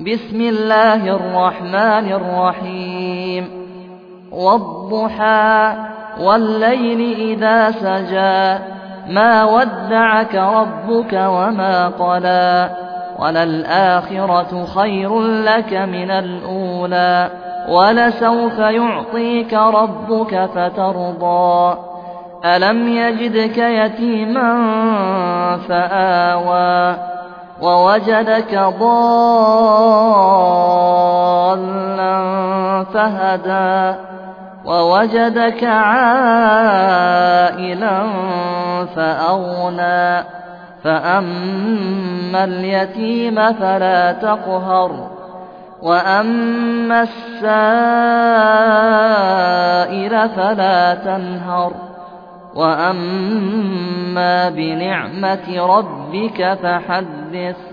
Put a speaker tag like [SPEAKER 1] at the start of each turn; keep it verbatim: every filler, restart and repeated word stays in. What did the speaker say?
[SPEAKER 1] بسم الله الرحمن الرحيم والضحى والليل إذا سجى ما ودعك ربك وما قلى وللآخرة خير لك من الأولى ولسوف يعطيك ربك فترضى ألم يجدك يتيما فآوى ووجدك ضالا فهدى ووجدك عائلا فأغنى فأما اليتيم فلا تقهر وأما السائل فلا تنهر وأما بنعمة ربك فحدث